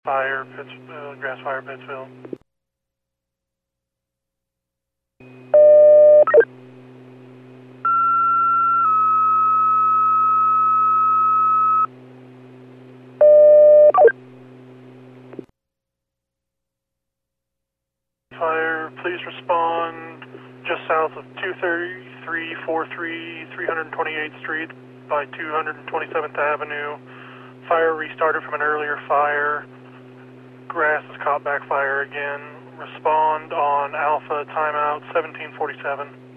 Fire, grass fire, Pittsville. Fire, please respond just south of 23343 328th Street by 227th Avenue. Fire restarted from an earlier fire. Grass has caught back fire again. Respond on Alpha timeout 1747.